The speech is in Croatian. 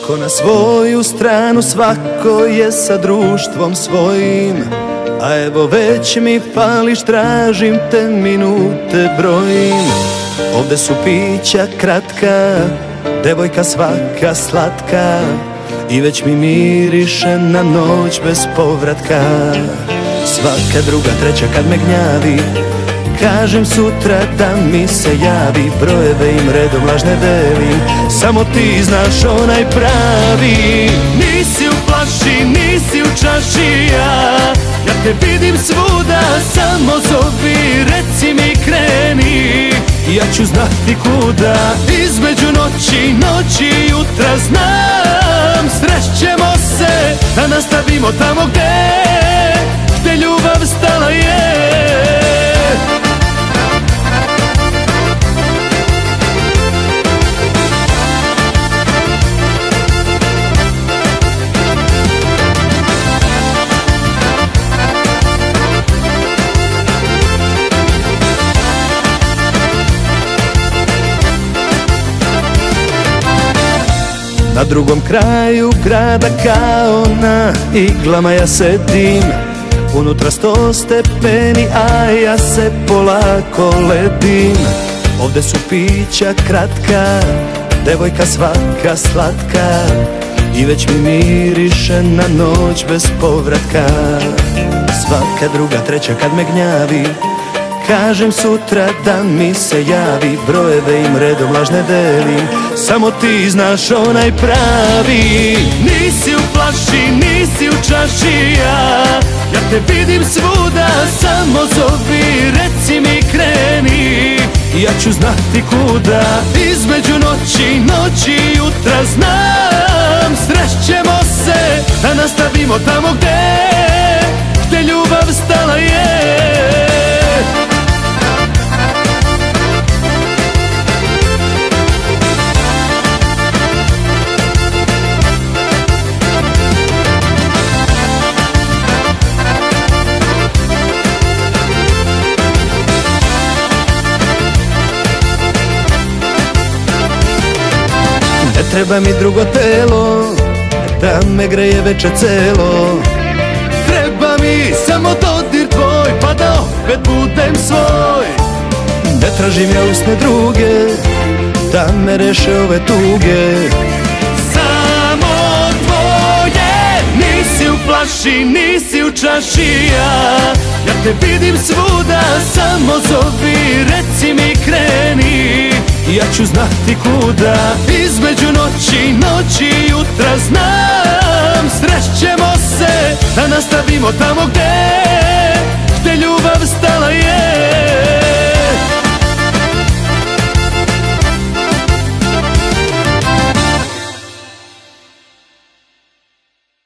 Svako na svoju stranu, svako je sa društvom svojim. A evo već mi fališ, tražim te, minute brojim. Ovde su pića kratka, devojka svaka slatka, i već mi miriše na noć bez povratka. Svaka druga, treća kad me gnjavi, kažem sutra da mi se javi. Brojeve im redom lažne delim, samo ti znaš onaj pravi. Nisi u flaši, nisi u čaši, ja te vidim svuda, samo zovi, reci mi kreni, ja ću znati kuda. Između noći i jutra znam, srećemo se da nastavimo tamo gde ljubav stala je. Na drugom kraju grada kao na iglama ja sedim, unutra 100 stepeni, a ja se polako ledim. Ovde su pića kratka, devojka svaka slatka, i već mi miriše na noć bez povratka. Svaka druga, treća kad me gnjavi, kažem sutra da mi se javi. Brojeve im redom lažne delim, samo ti znaš onaj pravi. Nisi u flaši, nisi u čaši, ja te vidim svuda, samo zovi, reci mi kreni, ja ću znati kuda. Između noći i jutra znam, srećemo se da nastavimo tamo gde ljubav stala je. Ne treba mi drugo telo da me greje veče celo, treba mi samo dodir tvoj, pa da opet budem svoj. Ne tražim ja usne druge da me reše ove tuge, samo tvoje. Nisi u flaši, nisi u čaši, ja te vidim svuda, samo zovi, reci mi kreni, ja ću znati kuda. Između noći i jutra znam, srećemo se da nastavimo tamo gde